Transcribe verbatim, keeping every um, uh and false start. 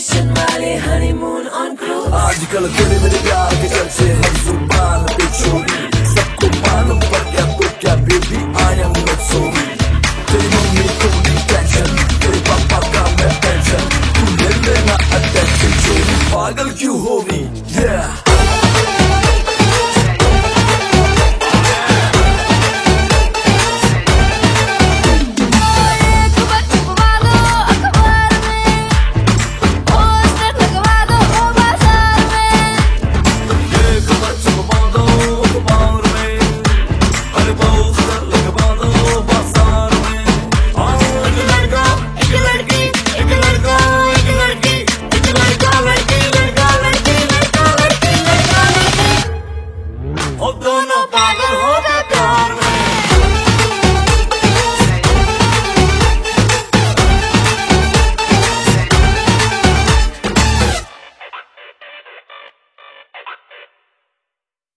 Station वाले honeymoon on cruise. आजकल तेरे मेरे प्यार के चर्चे हर जुबान पे चोरी, सबको मालूम पर क्या तो क्या baby I am not sorry. तेरी मम्मी को नहीं टेंशन, तेरे पापा का मैं टेंशन, तू ले लेना अटेंशन चोरी, पागल क्यों होगी yeah। दोनों पागल